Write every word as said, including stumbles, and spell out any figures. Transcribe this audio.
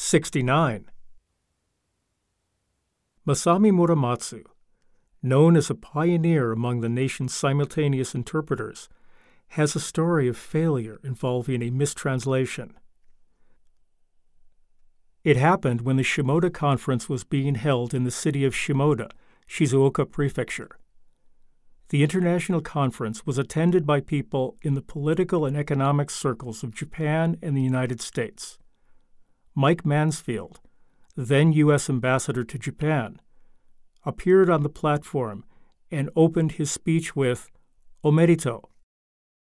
sixty-nine. Masami Muramatsu, known as a pioneer among the nation's simultaneous interpreters, has a story of failure involving a mistranslation. It happened when the Shimoda Conference was being held in the city of Shimoda, Shizuoka Prefecture. The international conference was attended by people in the political and economic circles of Japan and the United States. Mike Mansfield, then U S ambassador to Japan, appeared on the platform and opened his speech with "Omerito,"